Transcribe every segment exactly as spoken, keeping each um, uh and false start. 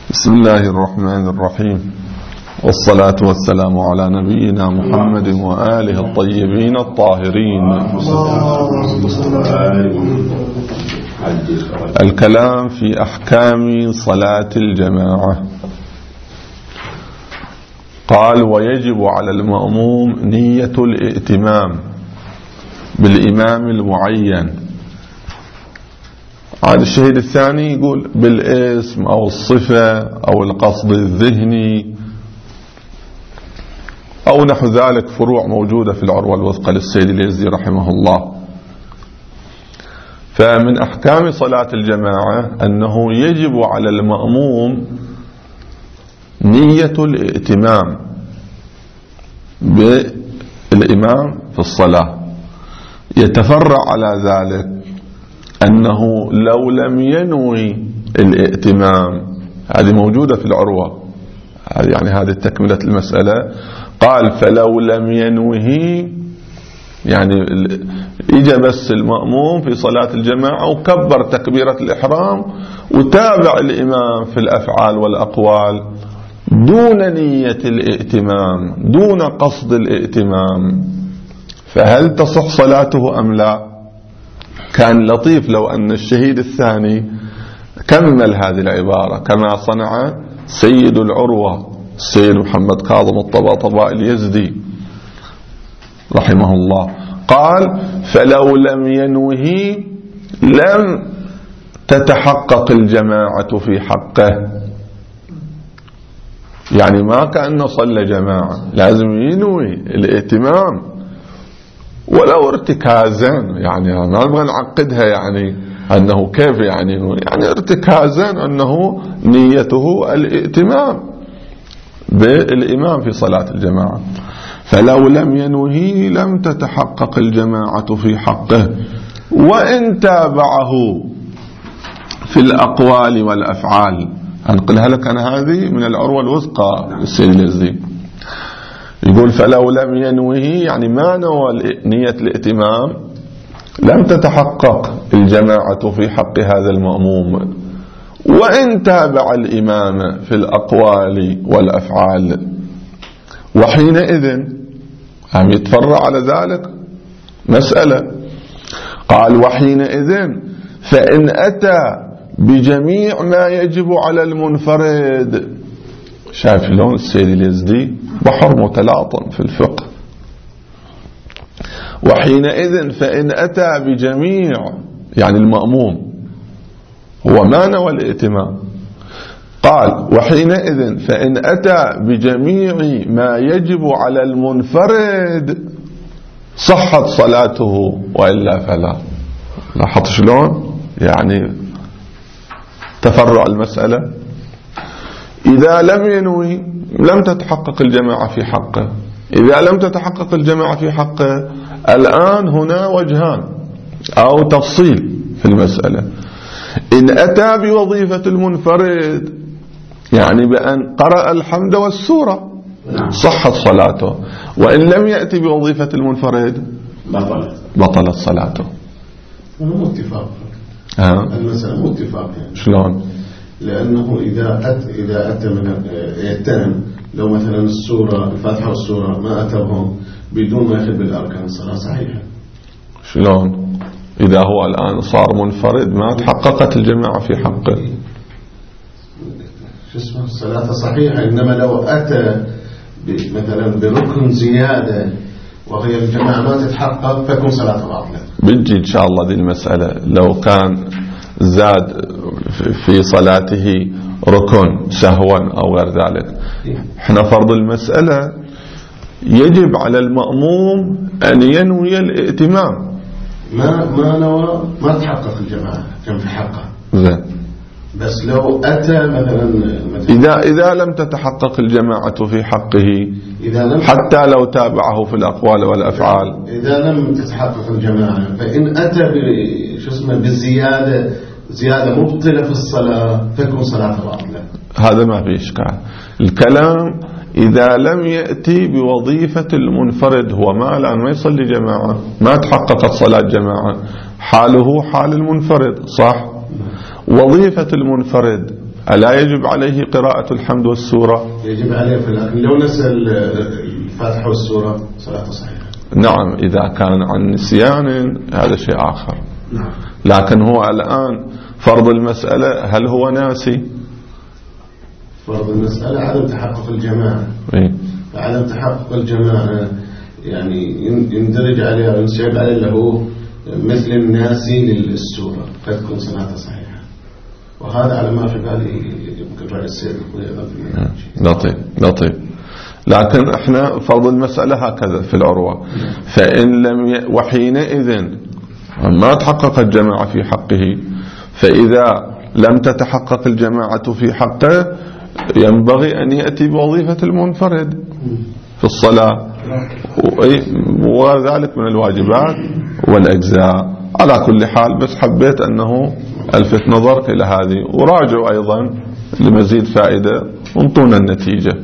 بسم الله الرحمن الرحيم، والصلاة والسلام على نبينا محمد وآله الطيبين الطاهرين. الكلام في أحكام صلاة الجماعة. قال: ويجب على المأموم نية الائتمام بالإمام المعين. هذا الشهيد الثاني يقول بالاسم أو الصفة أو القصد الذهني أو نحو ذلك، فروع موجودة في العروة الوثقى للسيد اليزدي رحمه الله. فمن أحكام صلاة الجماعة أنه يجب على المأموم نية الائتمام بالإمام في الصلاة. يتفرع على ذلك أنه لو لم ينوي الائتمام، هذه موجودة في العروة، يعني هذه تكملة المسألة. قال: فلو لم ينوه، يعني إجا بس المأموم في صلاة الجماعة وكبر تكبيرة الإحرام وتابع الإمام في الأفعال والأقوال دون نية الائتمام، دون قصد الائتمام، فهل تصح صلاته أم لا؟ كان لطيف لو أن الشهيد الثاني كمل هذه العبارة كما صنع سيد العروة السيد محمد كاظم الطباطبائي اليزدي رحمه الله. قال: فلو لم ينوه لم تتحقق الجماعة في حقه. يعني ما كأنه صلى جماعة، لازم ينوي الائتمام ولو ارتكازا. يعني ما نبغى نعقدها يعني أنه كيف يعني يعني ارتكازا أنه نيته الائتمام بالإمام في صلاة الجماعة. فلو لم ينوه لم تتحقق الجماعة في حقه، وإن تابعه في الأقوال والأفعال. أنقلها لك أنا هذه من العروة الوثقى للسيد اليزدي. يقول: فلو لم ينوه، يعني ما نوى نية الائتمام، لم تتحقق الجماعة في حق هذا المأموم، وإن تابع الإمام في الأقوال والأفعال. وحينئذ هم يتفرع على ذلك مسألة. قال: وحينئذ فإن أتى بجميع ما يجب على المنفرد. شايف لون السيد اليزدي بحر متلاطم في الفقه. وحينئذ فإن أتى بجميع، يعني المأموم هو ما نوى الائتمام. قال: وحينئذ فإن أتى بجميع ما يجب على المنفرد صحت صلاته، وإلا فلا. لاحظت شلون يعني تفرع المسألة؟ إذا لم ينوي لم تتحقق الجماعة في حقه. إذا لم تتحقق الجماعة في حقه، الآن هنا وجهان أو تفصيل في المسألة. إن أتى بوظيفة المنفرد، يعني بأن قرأ الحمد والسورة، صحت صلاته. وإن لم يأتي بوظيفة المنفرد بطلت بطلت صلاته. مو اتفاق ها؟ المسألة مو اتفاق يعني. شلون؟ لأنه إذا أت إذا أتى من يتم، لو مثلا السورة الفاتحة والسورة ما أتوهم بدون ما يخل بالأركان، الصلاة صحيحة. شلون؟ إذا هو الآن صار منفرد ما تحققت الجماعة في حقه. شو اسمه؟ الصلاة صحيحة. إنما لو أتى مثلا بركن زيادة وهي الجماعة ما تتحقق فيكون صلاة باطلة. بنجي إن شاء الله دي المسألة. لو كان زاد في صلاته ركن سهوا أو غير ذلك، احنا فرض المسألة يجب على المأموم أن ينوي الائتمام. ما ما نوى ما تحقق الجماعة كان في حقه. زين. بس لو أتى مثلا, مثلا إذا إذا لم تتحقق الجماعة في حقه، إذا لم حتى لو تابعه في الأقوال والأفعال، إذا لم تتحقق الجماعة، فإن أتى شو اسمه بالزيادة، زيادة مبطلة في الصلاة، فيكون صلاة باطلة. هذا ما في إشكال. الكلام إذا لم يأتي بوظيفة المنفرد، هو ما الآن ما يصلي جماعة، ما تحققت صلاة جماعة، حاله حال المنفرد، صح؟ وظيفة المنفرد ألا يجب عليه قراءة الحمد والسورة؟ يجب عليه، لكن لو نسى الفاتحة والسورة صلاته صحيحة. نعم إذا كان عن نسيان هذا شيء آخر. نعم. لكن هو الآن فرض المسألة هل هو ناسي؟ فرض المسألة عدم تحقق الجماعة. إيه؟ عدم تحقق الجماعة يعني يندرج عليه وينسحب عليه له مثل الناسي للسورة قد تكون صلاته صحيحة، وهذا على ما في بالي يمكن رأي السيد أيضا في المنهج. لطيف لطيف. لكن احنا فرض المسألة هكذا في العروة، فإن لم ي... وحينئذ ما تحقق الجماعة في حقه، فإذا لم تتحقق الجماعة في حقه ينبغي أن يأتي بوظيفة المنفرد في الصلاة، وذلك من الواجبات والأجزاء. على كل حال بس حبيت أنه ألفت نظرك إلى هذه، وراجعوا أيضا لمزيد فائدة وانطونا النتيجة.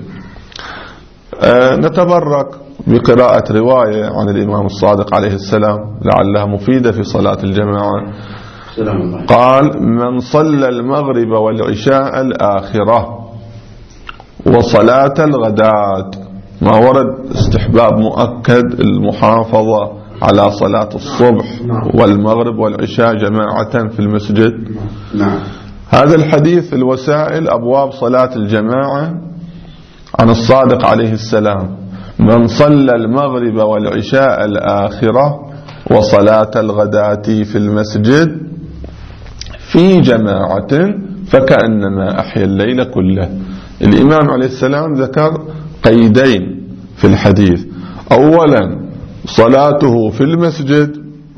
أه نتبرك بقراءة رواية عن الإمام الصادق عليه السلام لعلها مفيدة في صلاة الجماعة. قال: من صلى المغرب والعشاء الآخرة وصلاة الغداة، ما ورد استحباب مؤكد المحافظة على صلاة الصبح والمغرب والعشاء جماعة في المسجد. نعم. هذا الحديث الوسائل أبواب صلاة الجماعة عن الصادق عليه السلام: من صلى المغرب والعشاء الآخرة وصلاة الغداة في المسجد في جماعة فكأنما أحيا الليل كله. الإمام عليه السلام ذكر قيدين في الحديث: أولا صلاته في المسجد،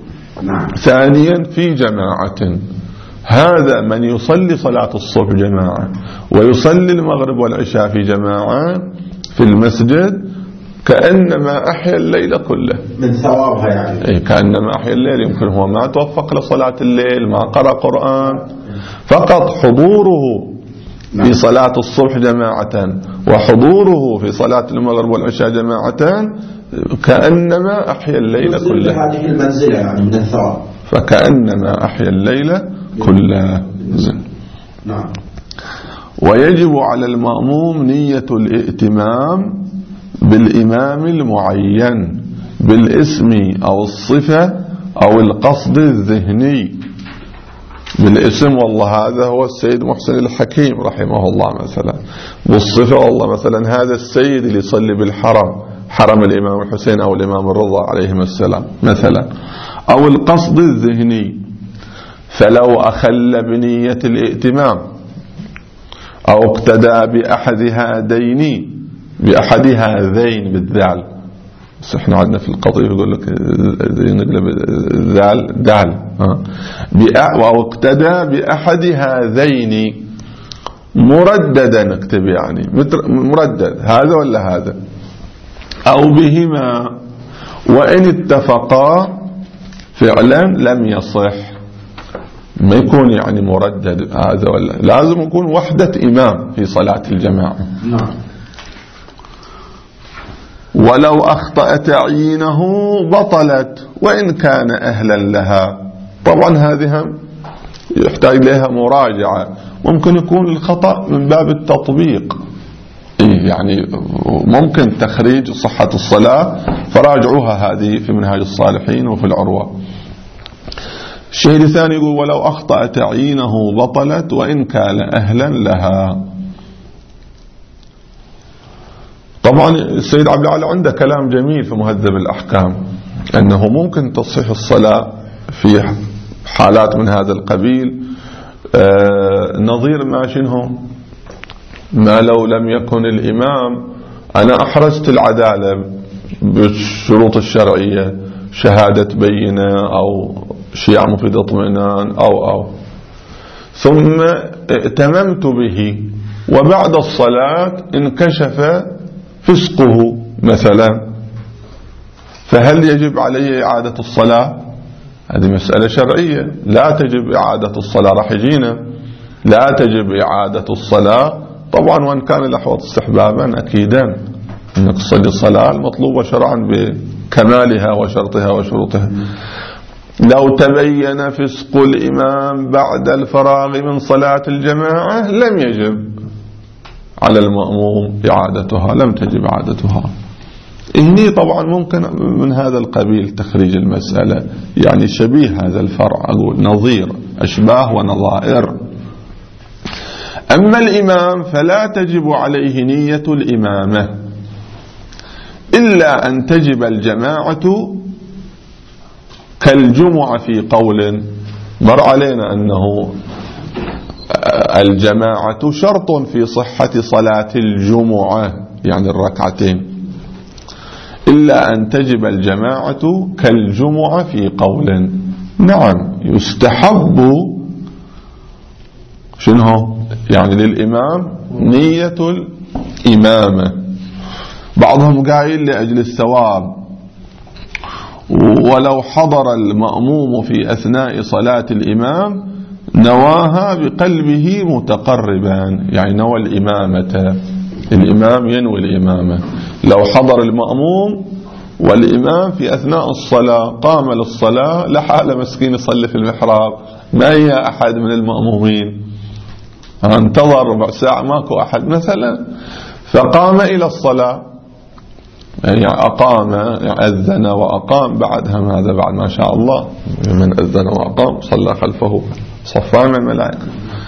ثانيا في جماعة. هذا من يصلي صلاة الصبح جماعة ويصلي المغرب والعشاء في جماعة في المسجد كأنما أحيا الليل كله، من ثوابها يعني. إيه كأنما أحيا الليل. يمكن هو ما توفق لصلاة الليل، ما قرأ قرآن، فقط حضوره في صلاة الصبح جماعة وحضوره في صلاة المغرب والعشاء جماعة كأنما أحيا الليل كله. هذه المنزلة يعني من الثواب، فكأنما أحيا الليل كله. نعم. ويجب على المأموم نية الائتمام بالإمام المعين بالاسم أو الصفة أو القصد الذهني. بالاسم والله هذا هو السيد محسن الحكيم رحمه الله مثلا، بالصفة والله مثلا هذا السيد اللي يصلي بالحرم، حرم الإمام الحسين أو الإمام الرضا عليهم السلام مثلا، أو القصد الذهني. فلو أخل بنية الائتمام أو اقتدى بأحد هذين بأحد هذين بالذال، بس احنا عندنا في القضية يقول لك نقلب ذال دال، أو اقتدى بأحد هذين مرددا، نكتب يعني مردد هذا ولا هذا، أو بهما، وإن اتفقا فعلا لم يصح. ما يكون يعني مردد هذا ولا، لازم يكون وحدة إمام في صلاة الجماعة. نعم. ولو أخطأ تعيينه بطلت وإن كان أهلا لها. طبعا هذه يحتاج لها مراجعة، ممكن يكون الخطأ من باب التطبيق، يعني ممكن تخريج صحة الصلاة، فراجعوها هذه في منهاج الصالحين وفي العروة. الشيء الثاني يقول: ولو أخطأ تعيينه بطلت وإن كان أهلا لها. طبعا السيد عبد العال عنده كلام جميل في مهذب الأحكام، أنه ممكن تصحيح الصلاة في حالات من هذا القبيل. آه نظير ما شنهم، ما لو لم يكن الإمام، أنا أحرزت العدالة بالشروط الشرعية، شهادة بينة أو شيعة مفيد اطمئنان أو أو ثم ائتممت به، وبعد الصلاة انكشف فسقه مثلا، فهل يجب عليه إعادة الصلاة؟ هذه مسألة شرعية، لا تجب إعادة الصلاة. راح يجينا لا تجب إعادة الصلاة طبعا، وإن كان الأحوط استحبابا أكيدا أنك تصلي الصلاة المطلوبة شرعا بكمالها وشرطها وشروطها. لو تبين فسق الإمام بعد الفراغ من صلاة الجماعة لم يجب على المأموم إعادتها، لم تجب إعادتها. هني طبعا ممكن من هذا القبيل تخريج المسألة، يعني شبيه هذا الفرع، أقول نظير، أشباه ونظائر. أما الإمام فلا تجب عليه نية الإمامة إلا أن تجب الجماعة كالجمعة في قول مر علينا أنه الجماعة شرط في صحة صلاة الجمعة يعني الركعتين، إلا أن تجب الجماعة كالجمعة في قول. نعم يستحب شنو يعني للإمام نية الإمامة، بعضهم قايل لأجل الثواب، ولو حضر المأموم في أثناء صلاة الإمام نواها بقلبه متقربا، يعني نوى الإمامة، الإمام ينوي الإمامة. لو حضر المأموم والإمام في أثناء الصلاة قام للصلاة لحال مسكين يصلي في المحراب، ما هي أحد من المأمومين، انتظر ربع ساعة ماكو أحد مثلا، فقام إلى الصلاة، يعني أقام، يعني أذن وأقام بعدها، هذا بعد ما شاء الله من أذن وأقام صلى خلفه صفان من الملائكة،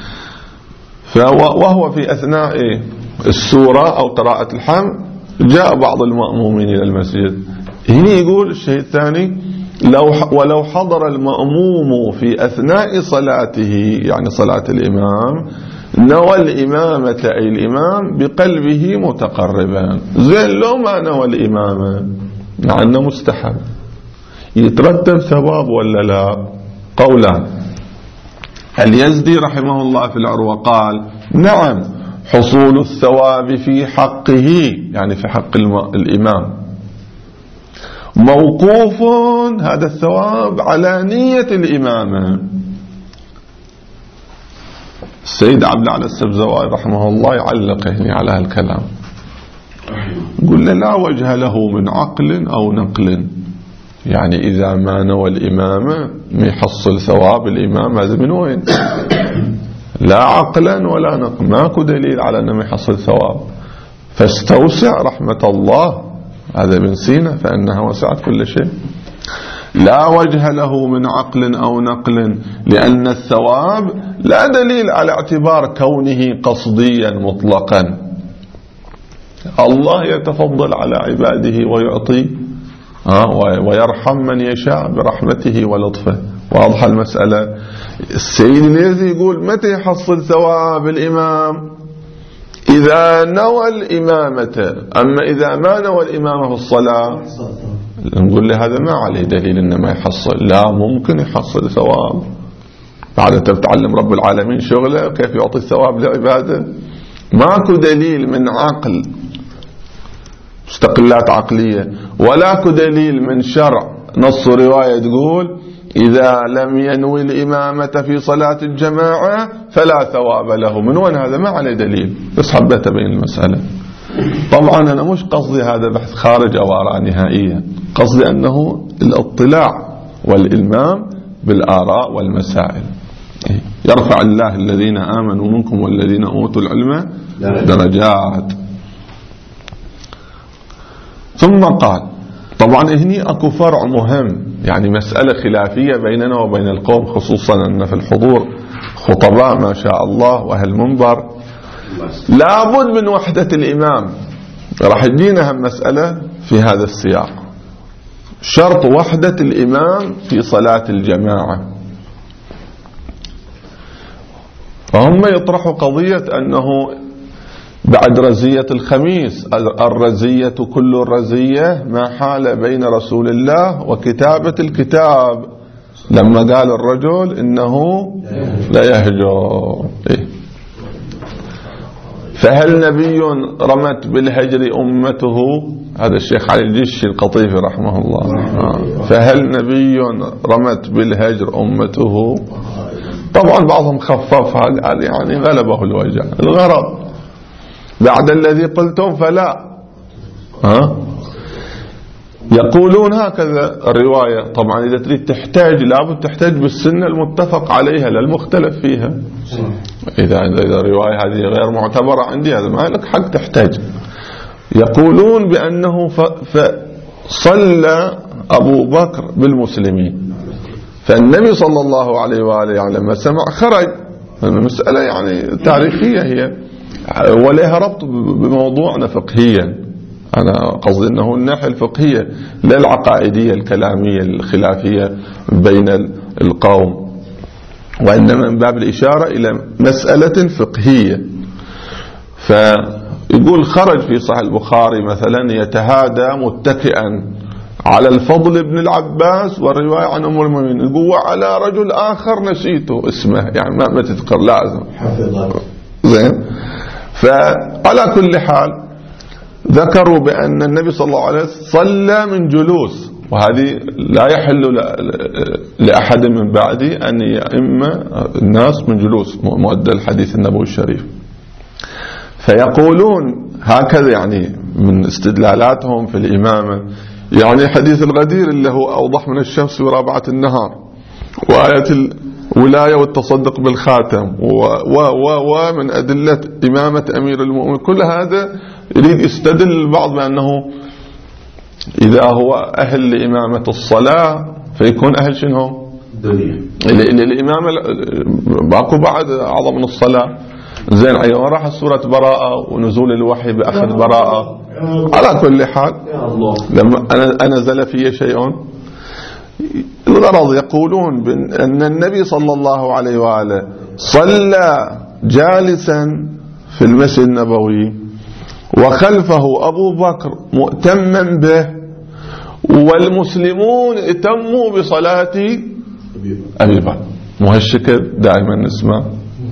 وهو في أثناء السورة أو قراءة الحمد جاء بعض المأمومين إلى المسجد. هنا يقول الشيء الثاني لو ولو حضر المأموم في أثناء صلاته يعني صلاة الإمام نوى الإمامة أي الإمام بقلبه متقربا، زين لو ما نوى الإمامة مع أنه مستحب يترتب ثواب ولا لا؟ قولان. اليزدي رحمه الله في العروة قال نعم حصول الثواب في حقه يعني في حق الإمام موقوف هذا الثواب على نية الإمامة. السيد عبد الأعلى السبزواري رحمه الله يعلق هنا على هالكلام، يقول لا وجه له من عقل أو نقل، يعني إذا ما نوى الإمامة ما يحصل ثواب الإمام، هذا من وين؟ لا عقلا ولا نقل، ماكو دليل على أنه ما يحصل ثواب. فاستوسع رحمة الله، هذا من سينا فإنها وسعت كل شيء. لا وجه له من عقل أو نقل لأن الثواب لا دليل على اعتبار كونه قصديا مطلقا. الله يتفضل على عباده ويعطي ويرحم من يشاء برحمته ولطفه، واضحة المسألة. السيد اليزي يقول متى يحصل ثواب الإمام؟ إذا نوى الإمامة، أما إذا ما نوى الإمامة في الصلاة نقول له هذا ما عليه دليل إنه ما يحصل. لا ممكن يحصل ثواب، بعد تتعلم رب العالمين شغله كيف يعطي الثواب لعباده. ماكو دليل من عقل مستقلات عقلية، ولا دليل من شرع نص رواية تقول إذا لم ينوي الإمامة في صلاة الجماعة فلا ثواب له. من وين هذا؟ ما عليه دليل، بس حبيت أبين المسألة. طبعا أنا مش قصدي هذا بحث خارج أو آراء نهائية، قصدي أنه الاطلاع والإلمام بالآراء والمسائل. يرفع الله الذين آمنوا منكم والذين أوتوا العلم درجات. ثم قال طبعا هني أكو فرع مهم، يعني مسألة خلافية بيننا وبين القوم، خصوصا أن في الحضور خطباء ما شاء الله وأهل منبر، لابد من وحدة الإمام. راح تجينا هم مسألة في هذا السياق، شرط وحدة الإمام في صلاة الجماعة. فهم يطرحوا قضية أنه بعد رزية الخميس، الرزية كل الرزية ما حال بين رسول الله وكتابة الكتاب، لما قال الرجل إنه لا يهجر. إيه؟ فهل نبي رمت بالهجر أمته؟ هذا الشيخ علي الجيشي القطيفي رحمه الله. آه. فهل نبي رمت بالهجر أمته؟ طبعا بعضهم خففها يعني غلبه الوجع، الغرض بعد الذي قلتم فلا. ها؟ يقولون هكذا الرواية. طبعا إذا تريد تحتاج لابد تحتاج بالسنة المتفق عليها لا المختلف فيها. إذا إذا الرواية هذه غير معتبرة عندي هذا ما لك حق تحتاج. يقولون بأنه فصلى أبو بكر بالمسلمين، فالنبي صلى الله عليه وآله يعني لما سمع خرج. المسألة يعني تاريخية هي ولها ربط بموضوعنا فقهيا. أنا قصدي أنه الناحية الفقهية لا العقائدية الكلامية الخلافية بين القوم، وإنما من باب الإشارة إلى مسألة فقهية. فيقول خرج في صحيح البخاري مثلا يتهادى متكئا على الفضل بن العباس، والرواية عن أم المؤمنين يقول وعلى رجل آخر نسيته اسمه، يعني ما, ما تذكر لازم زين. فعلى كل حال ذكروا بأن النبي صلى الله عليه وسلم صلى من جلوس، وهذه لا يحل لأحد من بعدي أن يئم الناس من جلوس مؤدى الحديث النبوي الشريف. فيقولون هكذا يعني من استدلالاتهم في الإمامة، يعني حديث الغدير اللي هو أوضح من الشمس ورابعة النهار، وآية الولاية والتصدق بالخاتم، ومن أدلة إمامة أمير المؤمنين، كل هذا يريد يستدل البعض بأنه إذا هو أهل لإمامة الصلاة فيكون أهل شنو؟ الإمامة باكو بعد أعظم من الصلاة. زين أيوة راح سورة براءة ونزول الوحي بأخذ براءة. على كل حال لما أنا نزل فيه شيء الغرض يقولون أن النبي صلى الله عليه وآله صلى جالسا في المسجد النبوي وخلفه أبو بكر مؤتما به، والمسلمون اتموا بصلاة أبي بكر. مهشكل دائما نسمع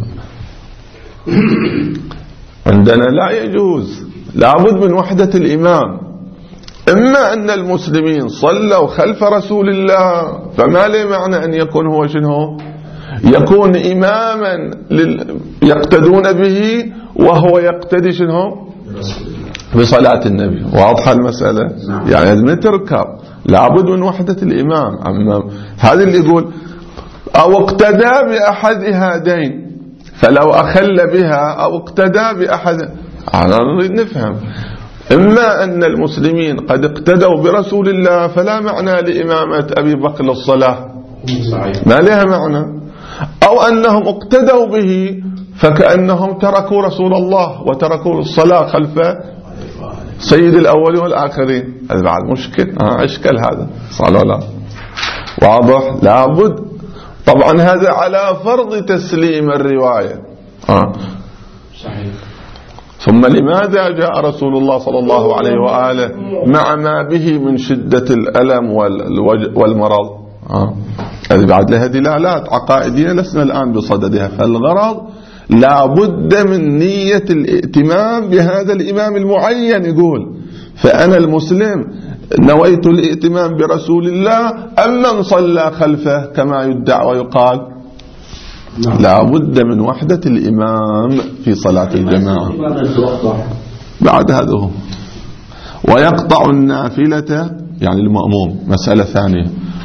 عندنا لا يجوز، لابد من وحدة الإمام. إما أن المسلمين صلوا خلف رسول الله فما له معنى أن يكون هو شنو يكون إماما لل... يقتدون به وهو يقتدي شنو بصلاة النبي. واضحة المسألة؟ يعني من تركب لابد من وحدة الإمام. أما هذا اللي يقول أو اقتدى بأحد هذين، فلو أخل بها أو اقتدى بأحد، أنا نريد نفهم. إما أن المسلمين قد اقتدوا برسول الله فلا معنى لإمامة أبي بكر للصلاة، ما لها معنى، أو أنهم اقتدوا به فكأنهم تركوا رسول الله وتركوا الصلاة خلف سيد الأولين والآخرين. هذا بعد مشكل، آه أشكال هذا صلى الله. واضح؟ لابد طبعا هذا على فرض تسليم الرواية. آه. صحيح. ثم لماذا جاء رسول الله صلى الله عليه وآله مع ما به من شدة الألم والمرض؟ آه. هذه بعد لها دلالات عقائدية لسنا الآن بصددها. فالغرض لا بد من نية الائتمام بهذا الإمام المعين. يقول فأنا المسلم نويت الائتمام برسول الله أم من صلى خلفه كما يدعى ويقال. لا بد من وحدة الإمام في صلاة الجماعة. بعد هذا هو ويقطع النافلة، يعني المأموم مسألة ثانية،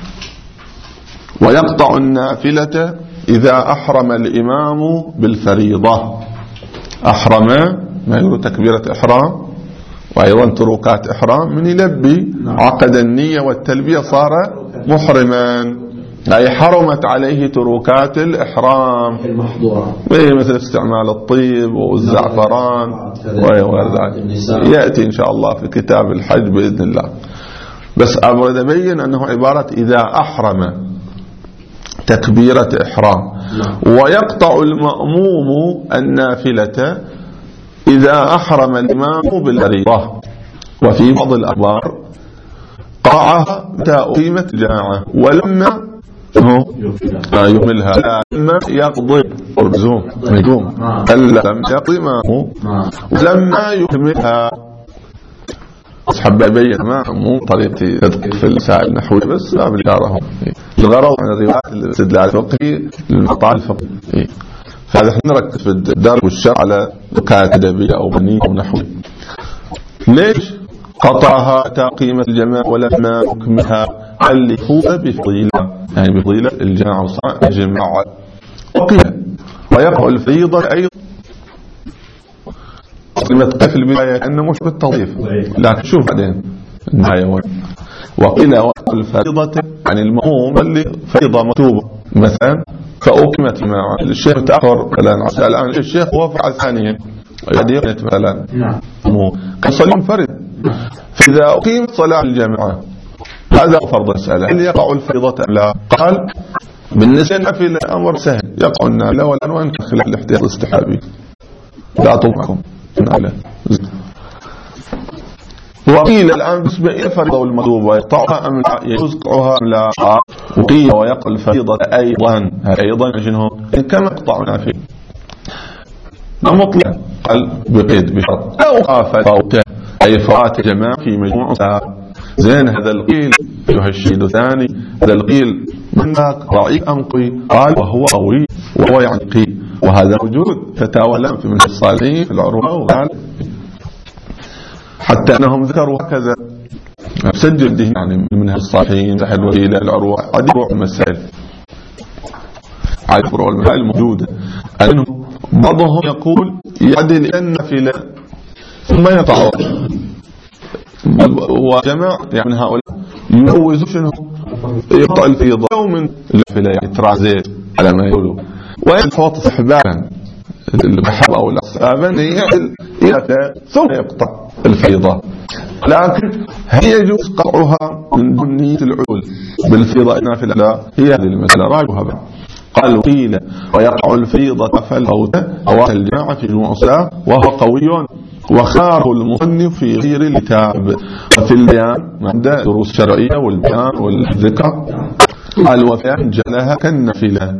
ويقطع النافلة إذا أحرم الإمام بالفريضة. أحرم ما يقول تكبيرة إحرام وأيضا تروكات إحرام، من يلبي عقد النية والتلبية صار محرما، أي حرمت عليه تروكات الإحرام مثل استعمال الطيب والزعفران وغير ذلك. يأتي إن شاء الله في كتاب الحج بإذن الله. بس أريد أبين أنه عبارة إذا أحرم تكبيرة إحرام. ويقطع المأموم النافلة إذا أحرم الإمام بالفريضة. وفي بعض الأخبار قطعها متى أقيمت جماعة ولما يكملها لما يقضي الرزوم نجوم ألا لم يقضي معه ولما يكملها. أصحب أبين ما مو طريقتي تدقيق في المسائل النحوية بس باب الإشارة. الغرض عن الروايات الاستدلال الفقهي للمقطع الفقهي. فهذا احنا نركز في الدرس والشرع على نكات أدبية أو بنية أو نحوية. ليش قطعها قيمة الجماعة ولما حكمها اللي هو بفضيلة، يعني بفضيلة الجماعة وصاع الجماعة. وقيل ويقع الفريضة أيضا كلمة في البداية أنه مش بالتضيف، لكن شوف بعدين النهاية. وقيل وقع الفريضة يعني المفهوم اللي فريضة مكتوبة مثلا فأقيمت مع الشيخ تأخر مثلا الآن الشيخ وافع ثانيا يعني مثلا كصلاة منفرد، فإذا أقيمت صلاة الجماعة هذا فرض مسألة هل يقع الفريضة أم لا؟ قال بالنسبة للنافلة أمر سهل، يقع النافلة والأنوان خلاف الاحتياط الاستحبابي لا طبعكم نافلة. وقيل الآن بالنسبة إلى الفريضة والمطلوبة يقطعها أم لا، يجوز قطعها أم لا؟ وقيل ويقع الفريضة أيضا أيضا شنو كما يقطع النافلة مطلق، قال بقيد بشرط لو خاف فوته أي فوات جماعة في مجموع زين. هذا القيل يهشيد الثاني، هذا القيل منك ضعيف أم قوي؟ قال وهو قوي وهو يعني قيل، وهذا موجود فتاوى الآن في منهج الصالحين في العروة، وقال حتى أنهم ذكروا هكذا سجل دين يعني من منهج الصالحين سحل وإلى العروة عدي روح المسائل عدي روح المسائل الموجودة أنه بعضهم يقول يعدل إلى النافلة ثم يقطعه، وجماعة يعني هؤلاء يجوزوا شنو يقطع الفريضة أو من النافلة يعني ترازيه على ما يقولوا، وينفوت استحبابا المحب أو الأصحابا يعدل إلى ثم يقطع الفريضة. لكن هل يجوز قطعها من دون نية العدول بالفريضة النافلة؟ لا، هي هذه المسألة راجعها بعد. قال قيل ويقع الفريضة فالفوت أو الجماعة في المعصى وهو قوي وخاره المصنف في غير الكتاب وفي البيان عند دروس الشرعية والبيان والذكر. قال وفيان جلها كالنافلة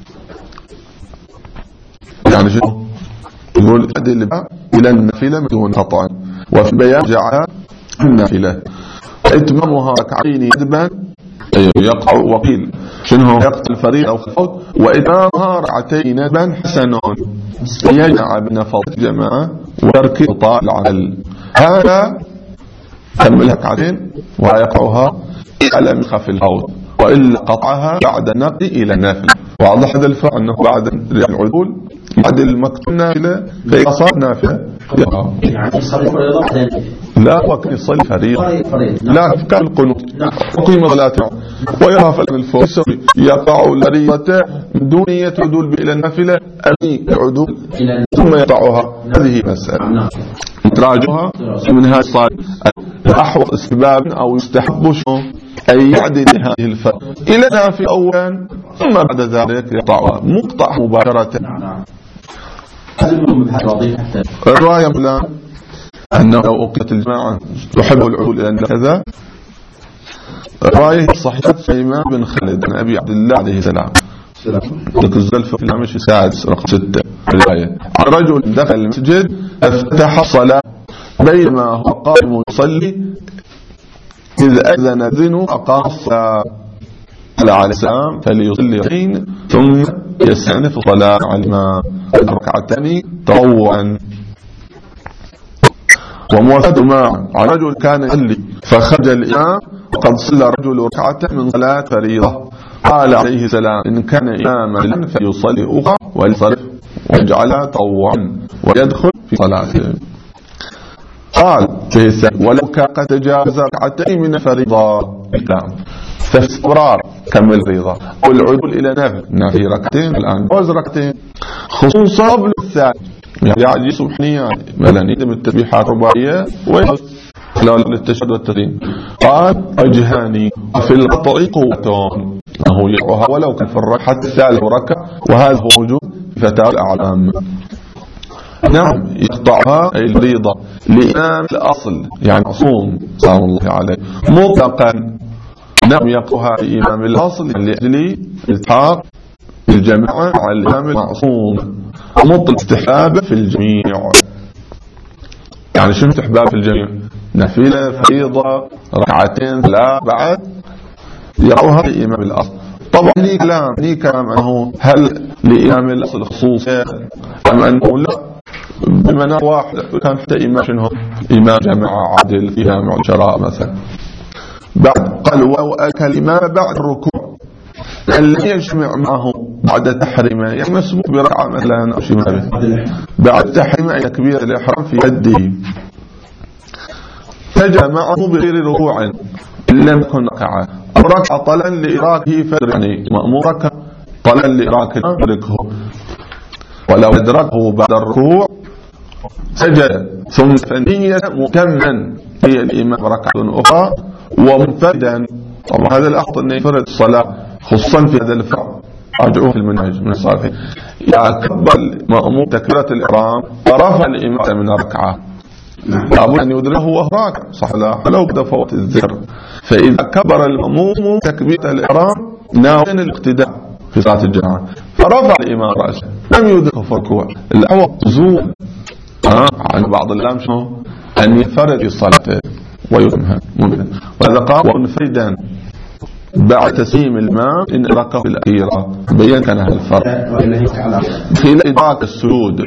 يعني شنو يقول أدل إلى النافلة بدون قطع، وفي البيان جعلها النافلة إتمامها ركعتين يدبا يقع. وقيل شنو يقطع الفريضة أو الفوت وإتمامها ركعتين ندبا حسن يجمع بين فرض الجماعة وترك قطاع العمل. هذا كمل ركعتين ويقعها على مخاف الفوت، وإلا قطعها بعد النقل إلى النافلة. واضح هذا الفرق أنه بعد العدول بعد المكتوب نافلة فإذا صار نافلة يعني يصلي فريضة لا وكان يصلي فريضة لا كان القنوت وقيم صلاته ويرى فلم الفوز يقع الفريضة من دون يتعدل إلى النافلة أمي عدول ثم يقطعها. هذه مسألة تراجعها من هذا الصالح أحوط استباب أو يستحب شو أي يعدل هذه الفرق إلى نافلة أولا ثم بعد ذلك يقطعها مقطع مباشرة. الرواية الآن أنه لو أقيمت الجماعة تحب العدول إلى كذا. رواية صحيحة الإمام بن خالد عن أبي عبد الله عليه السلام ذكر الزلفة في العمش السادس رقم ستة الرواية عن رجل دخل المسجد افتتح الصلاة بينما هو قائم يصلي إذ أذن ذن أقام الصلاة على السلام فليصلي حين ثم يستأنف الصلاة على ما ركعتين تطوعا. وموافقة معه عن رجل كان يصلي فخرج الإمام وقد صلى رجل ركعة من صلاة فريضة قال عليه السلام إن كان إماما فيصلي أخرى ويصرف ويجعلها تطوعا ويدخل في صلاته. قال ولو كان قد تجاوز ركعتين من الفريضة فاستمرار كمل الفريضة والعدول إلى نافل نافل ركعتين الآن جوز ركعتين خصوصا قبل الثاني يعني سبحانية مثلا يتم التسبيحات الرباعية خلال التشهد والتسليم. قال أجهاني في القطع قوة أنه يقعها ولو كان في الركعة الثالثة ركعة، وهذا هو موجود في فتاوى الأعلام. نعم يقطعها أي الفريضة لإمام الأصل يعني معصوم سلام الله عليه مطلقا. نعم يقطعها لإمام الأصل لأجل التحاق الجماعة على الإمام المعصوم مطلق استحباب في الجميع. يعني شنو استحباب في الجميع؟ نافلة فريضة ركعتين لا بعد يقطعها لإمام الأصل. طبعا لي كلام لي كلام أنه هل لإمام الأصل خصوصية أم أنه لا بمنار واحد كان حتى إمام شنو إمام جماعة عادل في جامع الشراء مثلا. بعد قال وأكل الإمام بعد الركوع الذي يجمع معه بعد تحريمه، يعني مسبوق بركعة مثلا أو شيء ما به، بعد تحريمه تكبير الإحرام في يده فجأ معه بغير ركوع إن لم يكن ركعة أو ركعة طلعا لإراكه فجر، يعني مأمور ركعة طلعا لإراكه يدركه، ولو أدركه بعد الركوع سجد ثم ثنية مكملا في الإمام ركعة أخرى ومنفردا. طبعا هذا الأفضل أن يفرد الصلاة خصوصا في هذا الفرع، راجعوه في المنهج من الصالحين. يكبر المأموم تكبيرة الإحرام ورفع الإمام من الركعة، لابد أن يدركه وهو راكع صح لا لو بدا فوت الذكر. فإذا كبر المأموم تكبيرة الإحرام ناويا الاقتداء في صلاة الجماعة فرفع الإمام رأسه لم يدركه في الركوع، الأول زول آه عن بعض اللام شنو أن ينفرد في الصلاة ويتمها ممكن، وهذا قام منفردا بعد تسليم الإمام إن ركعه الأخيرة بين كان هذا الفرق خلال إدراك السجود،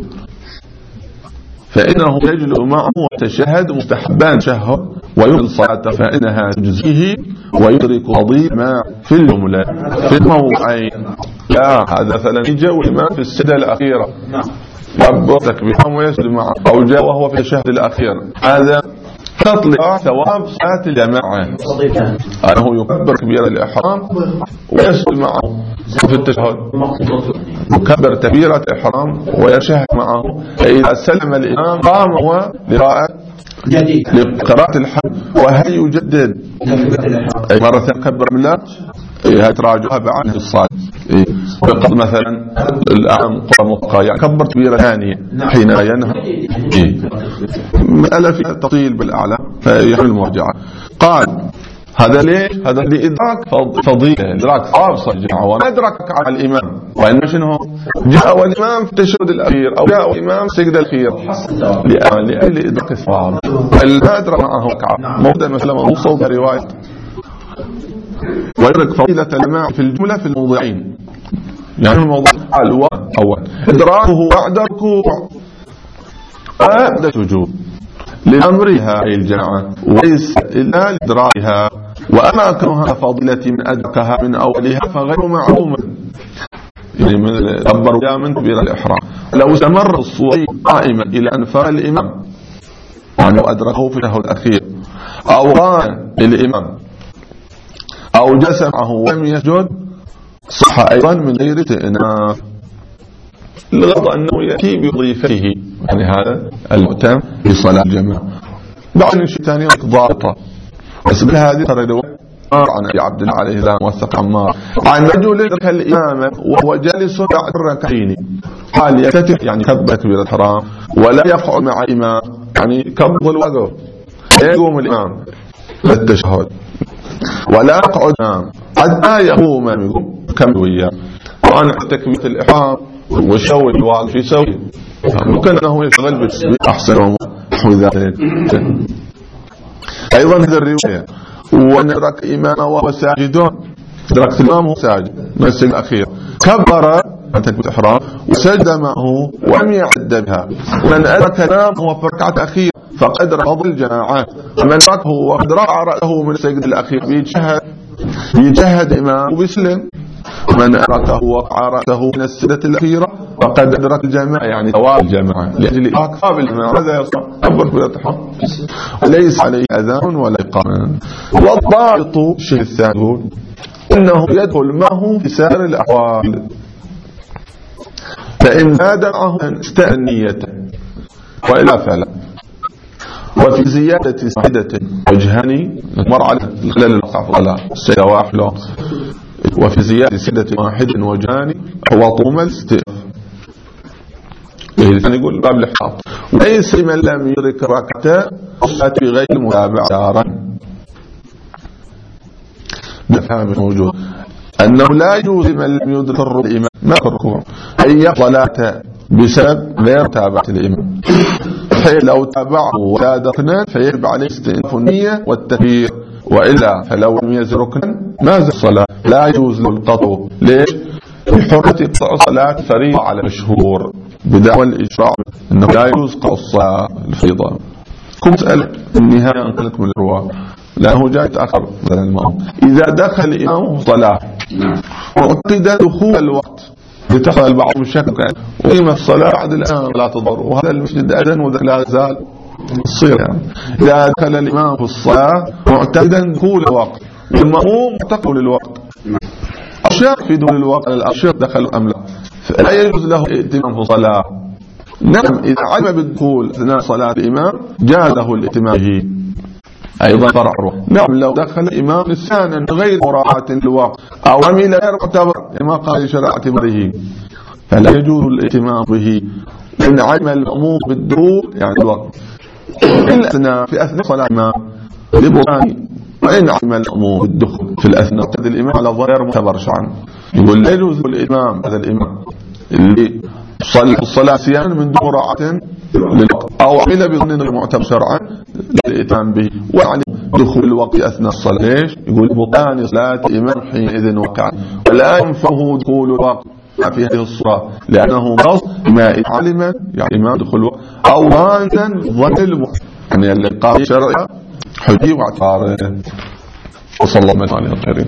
فإنه يجلس معه وتشهد مستحبان شهر ويبطل صلاته فإنها تجزيه ويدرك عظيما في الجملة في الموضعين. لا هذا مثلا جاء الإمام في السجدة الأخيرة يكبر تكبيرا ويسجد معه، أو جاء وهو في الشهد الأخير، هذا تطلع ثواب صلاة الجماعة أنه يكبر كبير الإحرام ويسجد معه في التشهد، يكبر تكبيرة الإحرام ويشهد معه، فإذا سلم الإمام قام هو لقراءة لقراءة الحمد وهل يجدد أي مرة ثانية كبر من الله يتراجعها بعد الصلاة. ويقض مثلا الأعم قرى مطقى يعني كبر كبيرة ثانية حين ينهى مسألة فيها تطيل بالأعلى فيحمل المرجعة. قال هذا ليش؟ هذا لإدراك فضيلة إدراك صعب صجع وما أدرك على الإمام، وإن شنو جاء والإمام في التشهد الأخير أو جاء والإمام في السجدة الأخير لأجل إدراك الصعب لا أدرك معه ركعة موضع مثلا موصل برواية. ويدرك فضيلة الجماعة في الجملة في الموضعين، يعني الموضوع الأول أول إدراكه بعد ركوع بعد سجود لأمرها أي الجماعة وليس إلا لإدراكها، وأما كونها فضيلة من أدركها من أولها فغير معلوم، يعني من كبر من كبير الإحرام لو استمر الصوري قائما إلى أن فرغ الإمام يعني أدركه في التشهد الأخير أو قام الإمام أو جلس معه ولم يسجد صح أيضا من غير استئناف، الغرض أنه يأتي بضيفته يعني هذا المؤتم بصلاة الجماعة. بعض الشيء الثاني ضابطة واسم هذه الرواية عن أبي عبد الله عليه السلام وثق عمار عن رجل يدرك الإمام وهو جالس بعد الركعتين حال يفتتح يعني كبر كبيرة الإحرام ولا يقعد مع الإمام يعني كبر الوقف يقوم الإمام للتشهد ولا يقعد حتى يقوم كم وياه، وأنا تكبيرة الإحرام وشوي الواقف يسوي ممكن أنه يشغل بالتسبيح أحسن ونحو ذلك. أيضا هذه الرواية وأن أدرك إمامه وهو ساجدون أدركت الإمام وهو ساجد من السجد الأخير كبر تكبيرة الإحرام وسجد معه ولم يعد بها، ومن أدرك الإمام وهو في الركعة الأخيرة فقد رفض الجماعة، ومن أدركه وقد رفع رأسه من السجد الأخير بيتشهد يجهد إمام وبيسلم، من أدركه وقع رأسه من السجدة الأخيرة فقد أدرك الجماعة يعني ثواب الجماعة لأجل أكثر الجماعة هذا يصنع أكبر كبيرة الإحرام وليس عليه أذان ولا إقامة. والضابط الشيء الثاني إنه يدخل معه في سائر الأحوال، فإن زاد معه استأنية وإلا فلا. وفي زيادة واحدة وجهان مر على الخلال الصعف على السيدة واحدة، وفي زيادة سيدة واحد وجهان هو طوم الاستئناف يعني يقول باب الاحتياط ليس من لم يدرك ركعتين في غير المتابعة دارا بفهم موجود أنه لا يجوز من لم يدرك الإمام ما الركوع أي صلاة بسبب غير تابعة الإمام، لو تابعه ولا دقنا فيجب عليه استئناف النية والتكبير، وإلا فلو لم يزل ركنا ما زال الصلاة لا يجوز له القطع. ليش؟ بحرمة قطع صلاة فريضة على مشهور بدعوى الإجراء أنه لا يجوز قطع الصلاة الفريضة. كنت أسأل النهاية أنقل لكم الرواية لأنه جاء يتأخر مثلا المأموم إذا دخل الإمام في صلاة معتقد دخول الوقت لتخل البعض الشك وقيمة الصلاة بعد الآن لا تضر وهذا المسجد أذن وذلك لا يزال الصير يعني. إذا دخل الإمام في الصلاة معتقدا دخول الوقت والمأموم معتقد للوقت أشياء في دخول الوقت الأشياء دخل أم لا فلا يجوز له الائتمام في الصلاة. نعم إذا علم بالدخول أثناء صلاة الإمام جازه الائتمام به أيضا فرعه. نعم لو دخل الإمام نسيانا غير مراعاة للوقت أو عمل غير معتبر ما قال شرع اعتباره فلا يجوز الائتمام به إن علم المأموم بالدخول يعني الوقت في الأثناء في أثناء صلاة الإمام لبطلان وإن علم المأموم بالدخول في الأثناء تد الإمام على غير معتبر شرعا يقول لا يجوز الإمام هذا الإمام اللي صلى الصلاة سيانا من دون مراعاة للوقت أو عمل بظن غير معتبر شرعا الائتمام به وعلم دخول الوقت أثناء الصلاة ليش؟ يقول بطلان صلاة الإمام حينئذ وقع ولا ينفعه دخول الوقت في هذه الصورة لأنه نص ما علم يعني ما دخول الوقت أو ظانا ظن المحتمل يعني اللقاء الشرعي حجي واعتباره. وصلى الله عليه وسلم.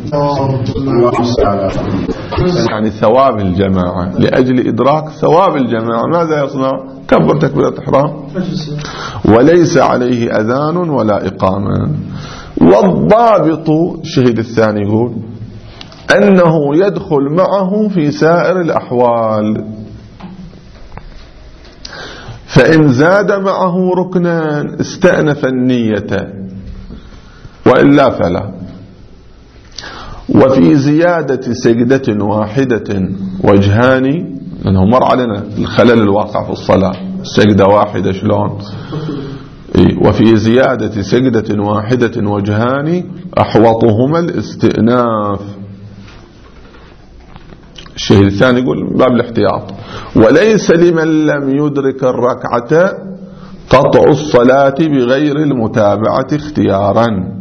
يعني ثواب الجماعة لأجل إدراك ثواب الجماعة ماذا يصنع؟ كبر تكبيرة الإحرام وليس عليه أذان ولا إقامة. والضابط الشهيد الثاني يقول أنه يدخل معه في سائر الأحوال فإن زاد معه ركنان استأنف النية وإلا فلا. وفي زيادة سجدة واحدة وجهان لأنه مر علينا الخلل الواقع في الصلاة سجدة واحدة شلون وفي زيادة سجدة واحدة وجهان أحوطهما الاستئناف. الشيء الثاني يقول باب الاحتياط وليس لمن لم يدرك الركعة قطع الصلاة بغير المتابعة اختيارا.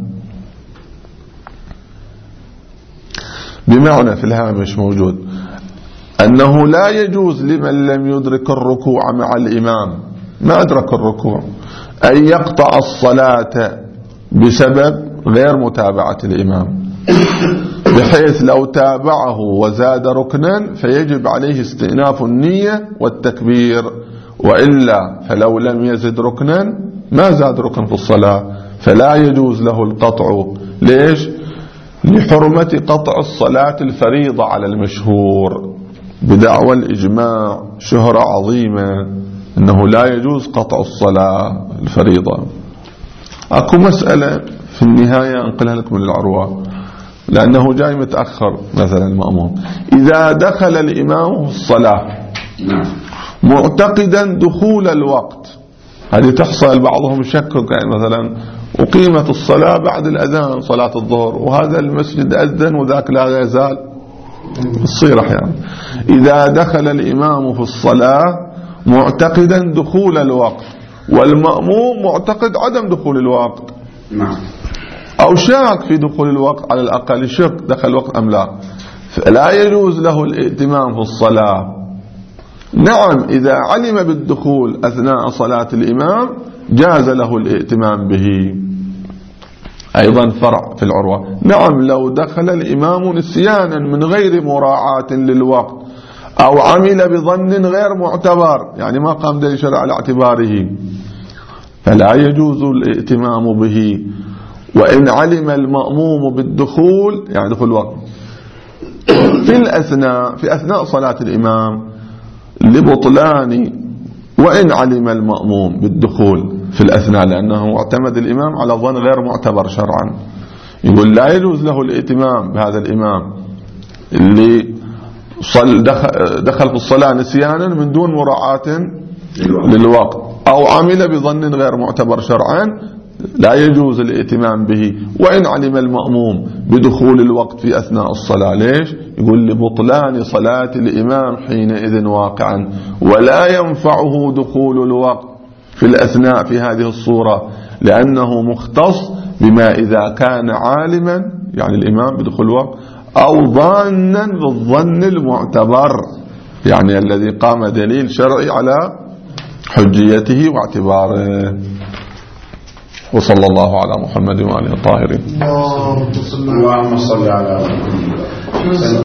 بمعنى في الهامش موجود أنه لا يجوز لمن لم يدرك الركوع مع الإمام ما أدرك الركوع أن يقطع الصلاة بسبب غير متابعة الإمام بحيث لو تابعه وزاد ركنا فيجب عليه استئناف النية والتكبير وإلا فلو لم يزد ركنا ما زاد ركن في الصلاة فلا يجوز له القطع. ليش؟ لحرمة قطع الصلاة الفريضة على المشهور بدعوى الإجماع شهرة عظيمة أنه لا يجوز قطع الصلاة الفريضة. أكو مسألة في النهاية أنقلها لكم للعروة لأنه جاي متأخر مثلا المأموم إذا دخل الإمام في الصلاة معتقدا دخول الوقت هذه تحصل بعضهم يشكك يعني مثلا أقيمت الصلاة بعد الأذان صلاة الظهر وهذا المسجد أذن وذاك لا يزال الصير أحيانا. إذا دخل الإمام في الصلاة معتقدا دخول الوقت والمأموم معتقد عدم دخول الوقت أو شاك في دخول الوقت على الأقل شك دخل الوقت أم لا فلا يجوز له الائتمام في الصلاة. نعم إذا علم بالدخول أثناء صلاة الإمام جاز له الائتمام به. أيضا فرع في العروة نعم لو دخل الإمام نسيانا من غير مراعاة للوقت أو عمل بظن غير معتبر يعني ما قام دليل شرع على اعتباره فلا يجوز الائتمام به. وإن علم المأموم بالدخول يعني دخول الوقت في الأثناء في أثناء صلاة الإمام لبطلان وإن علم المأموم بالدخول في الأثناء لأنه اعتمد الإمام على ظن غير معتبر شرعا يقول لا يجوز له الائتمام بهذا الإمام اللي صل دخل, دخل في الصلاة نسيانا من دون مراعاة للوقت أو عمل بظن غير معتبر شرعا لا يجوز الائتمام به. وإن علم المأموم بدخول الوقت في أثناء الصلاة ليش؟ يقول لبطلان صلاة الإمام حينئذ واقعا ولا ينفعه دخول الوقت في الأثناء في هذه الصورة لأنه مختص بما إذا كان عالما يعني الإمام بدخول الوقت أو ظانا بالظن المعتبر يعني الذي قام دليل شرعي على حجيته واعتباره. وصلى الله على محمد وآله الطاهرين. اللهم صل على محمد.